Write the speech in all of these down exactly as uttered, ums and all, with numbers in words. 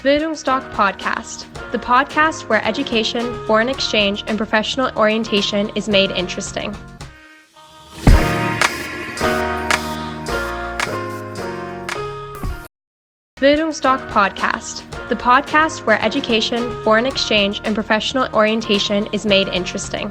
Bildungsdoc Podcast, the podcast where education, foreign exchange, and professional orientation is made interesting. Bildungsdoc Podcast, the podcast where education, foreign exchange, and professional orientation is made interesting.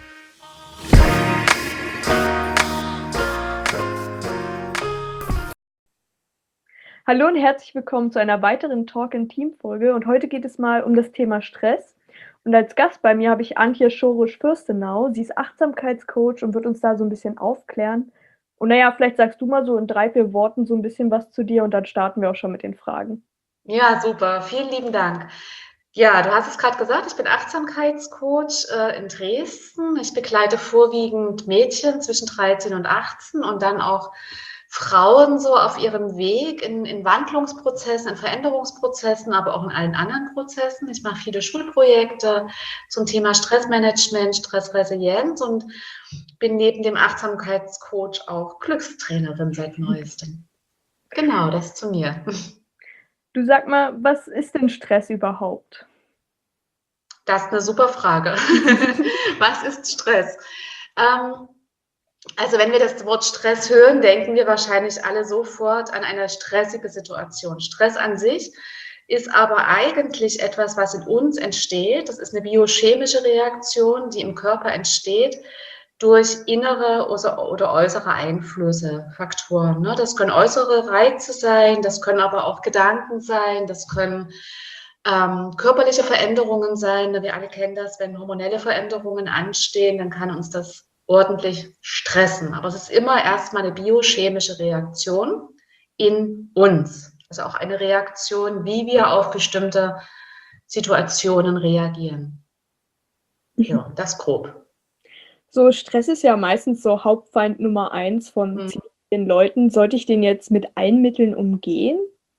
Hallo und herzlich willkommen zu einer weiteren Talk-in-Team-Folge und heute geht es mal um das Thema Stress. Und als Gast bei mir habe ich Antje Schorosch-Fürstenau. Sie ist Achtsamkeitscoach und wird uns da so ein bisschen aufklären. Und naja, vielleicht sagst du mal so in drei, vier Worten so ein bisschen was zu dir und dann starten wir auch schon mit den Fragen. Ja, super. Vielen lieben Dank. Ja, du hast es gerade gesagt, ich bin Achtsamkeitscoach äh, in Dresden. Ich begleite vorwiegend Mädchen zwischen dreizehn und achtzehn und dann auch Frauen so auf ihrem Weg in, in Wandlungsprozessen, in Veränderungsprozessen, aber auch in allen anderen Prozessen. Ich mache viele Schulprojekte zum Thema Stressmanagement, Stressresilienz und bin neben dem Achtsamkeitscoach auch Glückstrainerin seit neuestem. Genau, das zu mir. Du sag mal, was ist denn Stress überhaupt? Das ist eine super Frage. Was ist Stress? Ähm, Also wenn wir das Wort Stress hören, denken wir wahrscheinlich alle sofort an eine stressige Situation. Stress an sich ist aber eigentlich etwas, was in uns entsteht. Das ist eine biochemische Reaktion, die im Körper entsteht durch innere oder äußere Einflüsse, Faktoren. Das können äußere Reize sein, das können aber auch Gedanken sein, das können ähm, körperliche Veränderungen sein. Wir alle kennen das, wenn hormonelle Veränderungen anstehen, dann kann uns das ordentlich stressen. Aber es ist immer erstmal eine biochemische Reaktion in uns. Also auch eine Reaktion, wie wir auf bestimmte Situationen reagieren. Ja, das grob. So, Stress ist ja meistens so Hauptfeind Nummer eins von Hm. ziemlich vielen Leuten. Sollte ich den jetzt mit allen Mitteln umgehen?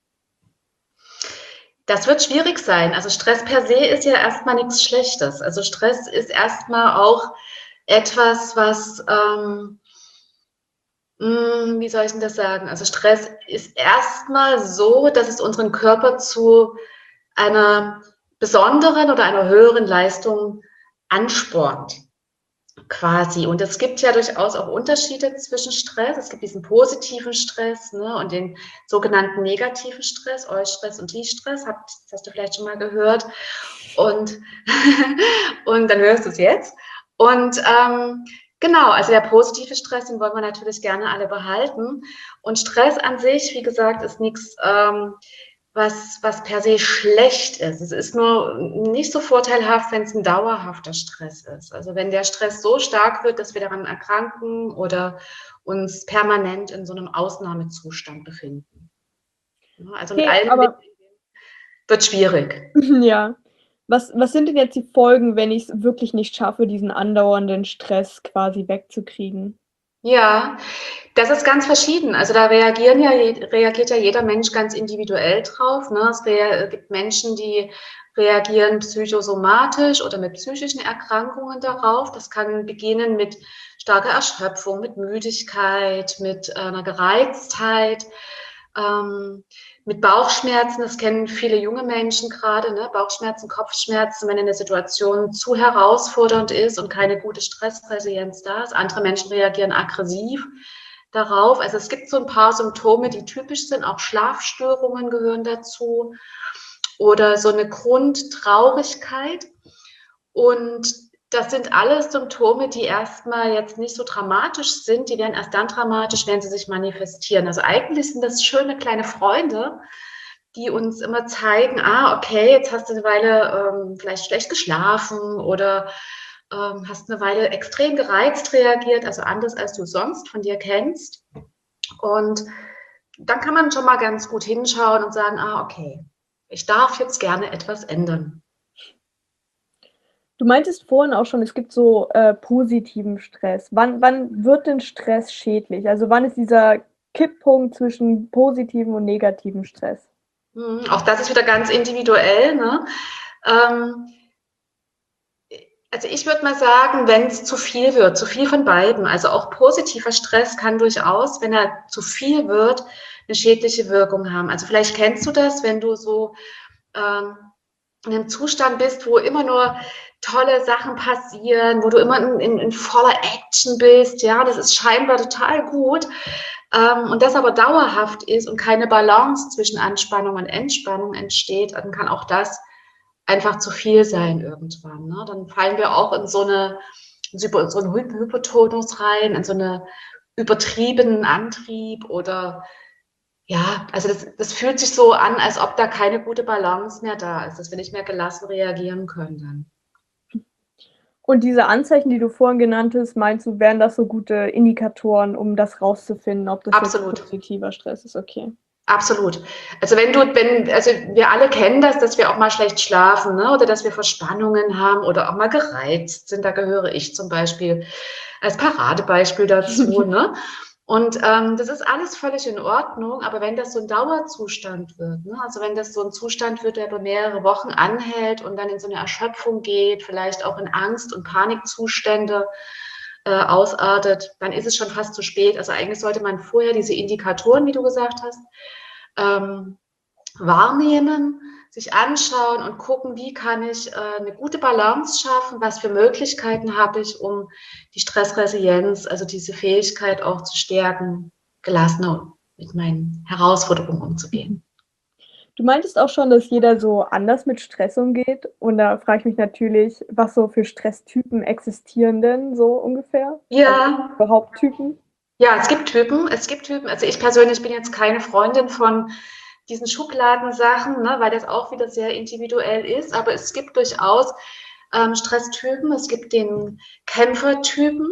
Das wird schwierig sein. Also Stress per se ist ja erstmal nichts Schlechtes. Also Stress ist erstmal auch etwas, was, ähm, mh, wie soll ich denn das sagen? Also Stress ist erstmal so, dass es unseren Körper zu einer besonderen oder einer höheren Leistung anspornt, quasi. Und es gibt ja durchaus auch Unterschiede zwischen Stress. Es gibt diesen positiven Stress, ne, und den sogenannten negativen Stress, Eustress und Distress. Hab, das hast du vielleicht schon mal gehört. Und, und dann hörst du es jetzt. Und ähm, genau, also der positive Stress, den wollen wir natürlich gerne alle behalten. Und Stress an sich, wie gesagt, ist nichts, ähm, was, was per se schlecht ist. Es ist nur nicht so vorteilhaft, wenn es ein dauerhafter Stress ist. Also wenn der Stress so stark wird, dass wir daran erkranken oder uns permanent in so einem Ausnahmezustand befinden. Also mit Okay, allem aber wird schwierig. ja. Was, was sind denn jetzt die Folgen, wenn ich es wirklich nicht schaffe, diesen andauernden Stress quasi wegzukriegen? Ja, das ist ganz verschieden. Also da reagieren ja, reagiert ja jeder Mensch ganz individuell drauf. Ne? Es rea- gibt Menschen, die reagieren psychosomatisch oder mit psychischen Erkrankungen darauf. Das kann beginnen mit starker Erschöpfung, mit Müdigkeit, mit äh, einer Gereiztheit. Ähm, mit Bauchschmerzen, das kennen viele junge Menschen gerade, ne? Bauchschmerzen, Kopfschmerzen, wenn eine Situation zu herausfordernd ist und keine gute Stressresilienz da ist. Andere Menschen reagieren aggressiv darauf. Also es gibt so ein paar Symptome, die typisch sind. Auch Schlafstörungen gehören dazu oder so eine Grundtraurigkeit. Und das sind alles Symptome, die erstmal jetzt nicht so dramatisch sind. Die werden erst dann dramatisch, wenn sie sich manifestieren. Also eigentlich sind das schöne kleine Freunde, die uns immer zeigen, ah, okay, jetzt hast du eine Weile ähm, vielleicht schlecht geschlafen oder ähm, hast eine Weile extrem gereizt reagiert, also anders als du sonst von dir kennst. Und dann kann man schon mal ganz gut hinschauen und sagen, ah, okay, ich darf jetzt gerne etwas ändern. Du meintest vorhin auch schon, es gibt so äh, positiven Stress. Wann, wann wird denn Stress schädlich? Also wann ist dieser Kipppunkt zwischen positivem und negativem Stress? Hm, auch das ist wieder ganz individuell, ne? Ähm, also ich würde mal sagen, wenn es zu viel wird, zu viel von beiden, also auch positiver Stress kann durchaus, wenn er zu viel wird, eine schädliche Wirkung haben. Also vielleicht kennst du das, wenn du so ähm, in einem Zustand bist, wo immer nur tolle Sachen passieren, wo du immer in, in, in voller Action bist, ja, das ist scheinbar total gut, ähm, und das aber dauerhaft ist und keine Balance zwischen Anspannung und Entspannung entsteht, dann kann auch das einfach zu viel sein irgendwann. Ne? Dann fallen wir auch in so eine so einen Hypertonus rein, in so einen übertriebenen Antrieb oder ja, also das, das fühlt sich so an, als ob da keine gute Balance mehr da ist, dass wir nicht mehr gelassen reagieren können dann. Und diese Anzeichen, die du vorhin genannt hast, meinst du, wären das so gute Indikatoren, um das rauszufinden, ob das Absolut. jetzt positiver Stress ist? Okay. Absolut. Also wenn du, wenn, also wir alle kennen das, dass wir auch mal schlecht schlafen, ne? Oder dass wir Verspannungen haben oder auch mal gereizt sind. Da gehöre ich zum Beispiel als Paradebeispiel dazu. Ne? Und ähm, das ist alles völlig in Ordnung, aber wenn das so ein Dauerzustand wird, ne? Also wenn das so ein Zustand wird, der über mehrere Wochen anhält und dann in so eine Erschöpfung geht, vielleicht auch in Angst- und Panikzustände äh, ausartet, dann ist es schon fast zu spät. Also eigentlich sollte man vorher diese Indikatoren, wie du gesagt hast, ähm, wahrnehmen, sich anschauen und gucken, wie kann ich äh, eine gute Balance schaffen, was für Möglichkeiten habe ich, um die Stressresilienz, also diese Fähigkeit auch zu stärken, gelassener mit meinen Herausforderungen umzugehen. Du meintest auch schon, dass jeder so anders mit Stress umgeht. Und da frage ich mich natürlich, was so für Stresstypen existieren denn so ungefähr? Ja. Also überhaupt Typen? Ja, es gibt Typen. Es gibt Typen. Also ich persönlich bin jetzt keine Freundin von diesen Schubladensachen, ne, weil das auch wieder sehr individuell ist. Aber es gibt durchaus ähm, Stresstypen. Es gibt den Kämpfertypen,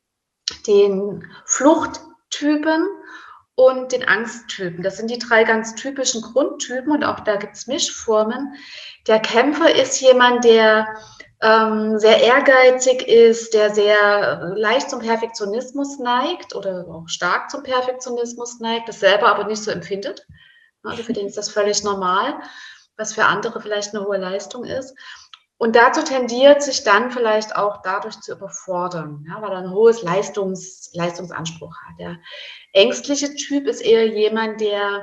den Fluchttypen und den Angsttypen. Das sind die drei ganz typischen Grundtypen und auch da gibt es Mischformen. Der Kämpfer ist jemand, der ähm, sehr ehrgeizig ist, der sehr leicht zum Perfektionismus neigt oder auch stark zum Perfektionismus neigt, das selber aber nicht so empfindet. Also für den ist das völlig normal, was für andere vielleicht eine hohe Leistung ist. Und dazu tendiert sich dann vielleicht auch dadurch zu überfordern, ja, weil er ein hohes Leistungs, Leistungsanspruch hat. Der ängstliche Typ ist eher jemand, der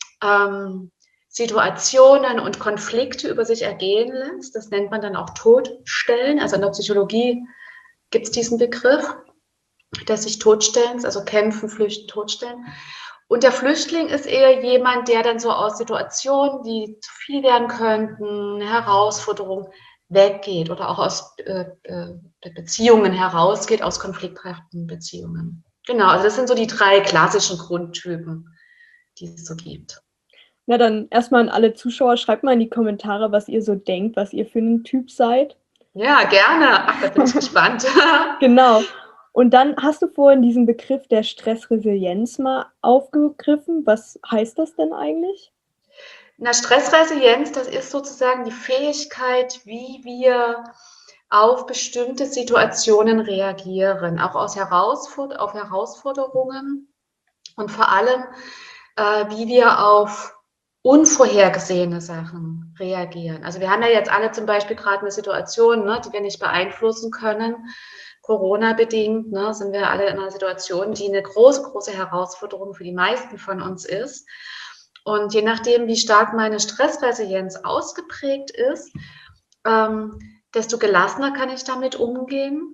ähm, Situationen und Konflikte über sich ergehen lässt. Das nennt man dann auch Todstellen. Also in der Psychologie gibt es diesen Begriff des sich Todstellens, also kämpfen, flüchten, totstellen. Und der Flüchtling ist eher jemand, der dann so aus Situationen, die zu viel werden könnten, Herausforderungen, weggeht oder auch aus äh, Beziehungen herausgeht, aus konflikthaften Beziehungen. Genau, also das sind so die drei klassischen Grundtypen, die es so gibt. Na dann erstmal an alle Zuschauer, schreibt mal in die Kommentare, was ihr so denkt, was ihr für ein Typ seid. Ja, gerne. Ach, da bin ich gespannt. Genau. Und dann hast du vorhin diesen Begriff der Stressresilienz mal aufgegriffen. Was heißt das denn eigentlich? Na, Stressresilienz, das ist sozusagen die Fähigkeit, wie wir auf bestimmte Situationen reagieren, auch aus Herausfor- auf Herausforderungen und vor allem, äh, wie wir auf unvorhergesehene Sachen reagieren. Also wir haben ja jetzt alle zum Beispiel gerade eine Situation, ne, die wir nicht beeinflussen können. Corona-bedingt ne, sind wir alle in einer Situation, die eine große, große Herausforderung für die meisten von uns ist. Und je nachdem, wie stark meine Stressresilienz ausgeprägt ist, ähm, desto gelassener kann ich damit umgehen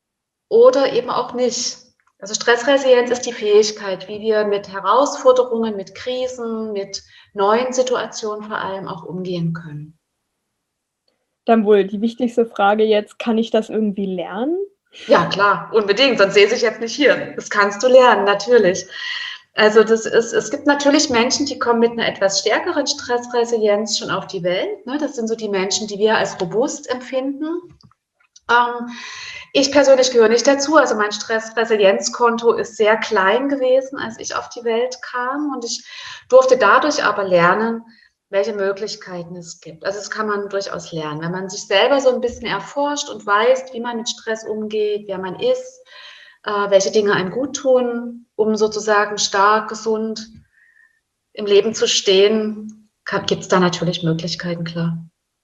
oder eben auch nicht. Also Stressresilienz ist die Fähigkeit, wie wir mit Herausforderungen, mit Krisen, mit neuen Situationen vor allem auch umgehen können. Dann wohl die wichtigste Frage jetzt, kann ich das irgendwie lernen? Ja, klar, unbedingt, sonst sehe ich jetzt nicht hier. Das kannst du lernen, natürlich. Also das ist, es gibt natürlich Menschen, die kommen mit einer etwas stärkeren Stressresilienz schon auf die Welt. Ne? Das sind so die Menschen, die wir als robust empfinden. Ähm, ich persönlich gehöre nicht dazu. Also mein Stressresilienzkonto ist sehr klein gewesen, als ich auf die Welt kam. Und ich durfte dadurch aber lernen, welche Möglichkeiten es gibt. Also das kann man durchaus lernen, wenn man sich selber so ein bisschen erforscht und weiß, wie man mit Stress umgeht, wer man ist, äh, welche Dinge einem gut tun, um sozusagen stark, gesund im Leben zu stehen, gibt es da natürlich Möglichkeiten, klar.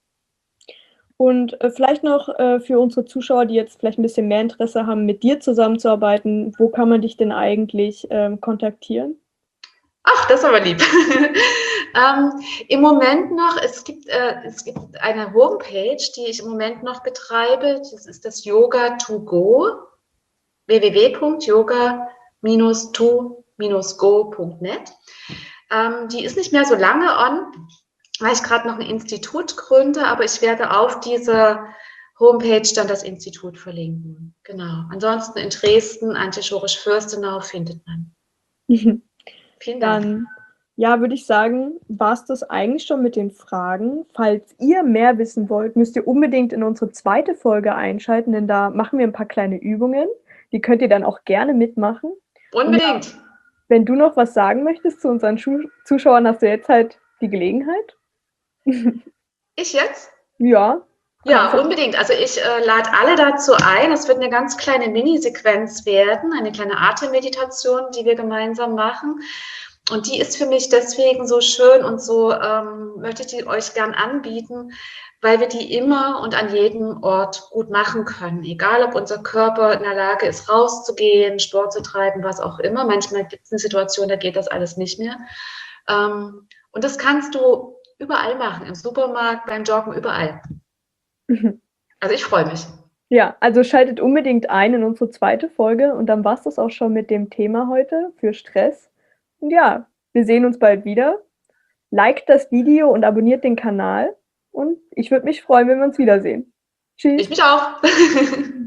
Und äh, vielleicht noch äh, für unsere Zuschauer, die jetzt vielleicht ein bisschen mehr Interesse haben, mit dir zusammenzuarbeiten, wo kann man dich denn eigentlich ähm, kontaktieren? Ah, Ach, das ist aber lieb. ähm, Im Moment noch, es gibt, äh, es gibt eine Homepage, die ich im Moment noch betreibe. Das ist das Yoga to Go, w w w punkt yoga dash to dash go punkt net. Ähm, die ist nicht mehr so lange on, weil ich gerade noch ein Institut gründe, aber ich werde auf dieser Homepage dann das Institut verlinken. Genau. Ansonsten in Dresden, Antje Schorisch-Fürstenau findet man. Vielen Dank. Dann, ja, würde ich sagen, war es das eigentlich schon mit den Fragen. Falls ihr mehr wissen wollt, müsst ihr unbedingt in unsere zweite Folge einschalten, denn da machen wir ein paar kleine Übungen. Die könnt ihr dann auch gerne mitmachen. Unbedingt. Ja, wenn du noch was sagen möchtest zu unseren Schu- Zuschauern, hast du jetzt halt die Gelegenheit. Ich jetzt? Ja. Ja, unbedingt. Also ich äh, lade alle dazu ein. Es wird eine ganz kleine Mini-Sequenz werden, eine kleine Atemmeditation, die wir gemeinsam machen. Und die ist für mich deswegen so schön und so ähm, möchte ich die euch gern anbieten, weil wir die immer und an jedem Ort gut machen können. Egal, ob unser Körper in der Lage ist, rauszugehen, Sport zu treiben, was auch immer. Manchmal gibt es eine Situation, da geht das alles nicht mehr. Ähm, und das kannst du überall machen, im Supermarkt, beim Joggen, überall. Also ich freue mich. Ja, also schaltet unbedingt ein in unsere zweite Folge und dann war es das auch schon mit dem Thema heute für Stress. Und ja, wir sehen uns bald wieder. Liked das Video und abonniert den Kanal und ich würde mich freuen, wenn wir uns wiedersehen. Tschüss. Ich mich auch.